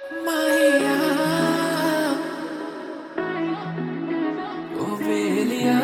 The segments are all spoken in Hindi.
माहिया ओ बेलिया,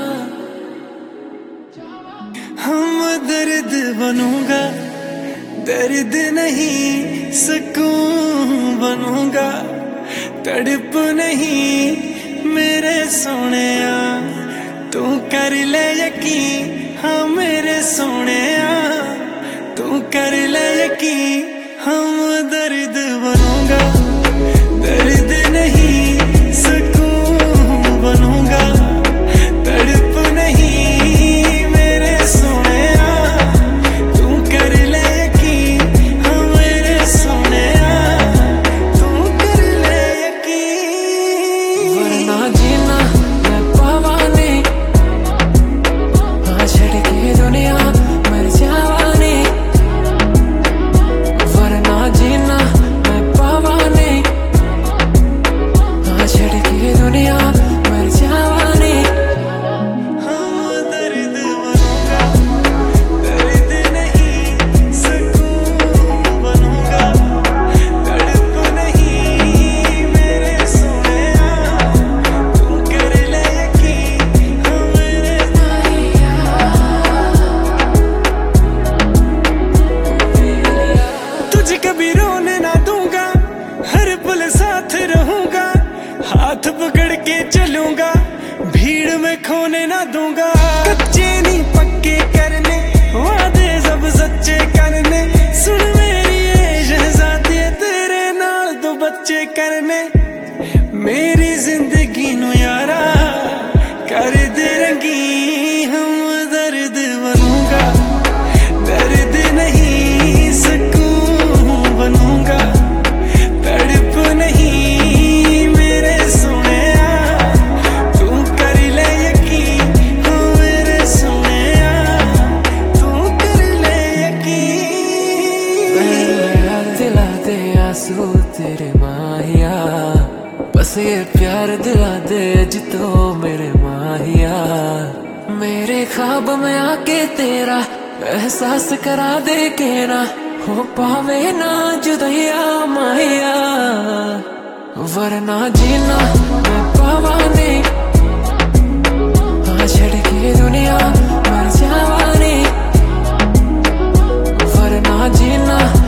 हम दर्द बनूंगा, दर्द नहीं सुकून बनूंगा। तड़प नहीं मेरे सोनिया, तू कर ले यकीन, हाँ मेरे सोनिया तू कर ले यकीन। हम दर्द बनूंगा, दर्द नहीं सुकून बनूंगा। तड़प नहीं मेरे सोनिया, तू कर ले यकीन, हाँ मेरे सोनिया तू कर ले यकीन। वरना जीना मैं पावा नहीं, हाँ छड़ के दुनिया मर जावा नहीं। वरना जीना मैं पावा नहीं, हाँ छड़ के दुनिया मर जावा नहीं। हम दर्द बनूंगा, दर्द नहीं सुकून बनूंगा। तड़प नहीं मेरे सोनिया, तू कर ले यकीन, हाँ मेरे तुझे कभी रोने ना दूंगा, हर पल साथ रहूंगा। हाथ पकड़ के चलूंगा, भीड़ में खोने ना दूंगा। कच्चे नहीं पक्के करने, वादे सब सच्चे करने। सुन मेरी ये शहजादी, तेरे नाल दो बच्चे करने। मेरी जिंदगी नु यारा कर दे रंगी, हम दर्द बनूंगा, दर्द नहीं सुकून बनूंगा। तड़प नहीं मेरे सोनिया, तू कर ले यकीन, हाँ मेरे सोनिया तू कर ले यकीन। दिला दे आंसू तेरे माहिया, बस ये प्यार दिला दे अज तो मेरे माहिया। मेरे ख्वाब में आके तेरा एहसास करा दे के ना हो पावे ना जुदैया माहिया। वरना जीना मैं पावा नहीं, हाँ छड़ के दुनिया मर जावा नहीं। वरना जीना